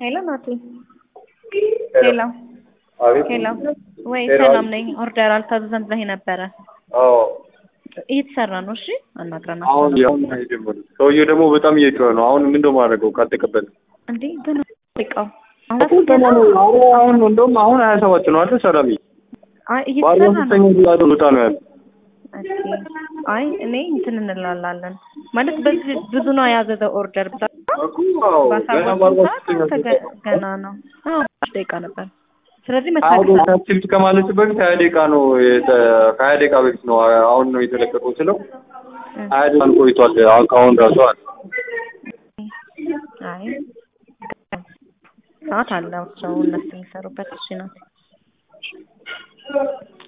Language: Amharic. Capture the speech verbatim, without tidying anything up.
ሄሎ ናቲ ሄሎ ሄሎ ወይ ሰላም ነኝ ኦርደር አልታዘዘም ብለህ ነበረ አዎ እየተሰራ ነው እሺ አናግረናል አሁን ያው ነው ሰውዬው ደግሞ በጣም እየጮኸ ነው አሁን ምን እንደማደርገው ካልተቀበለ እንዴ ግን ልቀው አሁን እንደውም አሁን ሃያ ሰባት ነው አይደል ሰላም አይ እየተሰራ ነው ልጣ ነው ያለው አይ እኔ እንትን እንላላለን ማለት በዚህ ብዙ ነው ያዘዘው ኦርደር ብቻ ገና ነው አዎ ደቂቃ ነበር ስለዚህ መታከል ከማለት በፊት ሃያ ደቂቃ ነው ሃያ ደቂቃ በፊት ነው አሁን ነው የተለቀቀው ስለው ሃያ ደቂቃ ቆይቷል አሁን ራሱ አለ አይ ሰዓት አለው ሰው እነሱ የሚሰሩበት እሺ ነው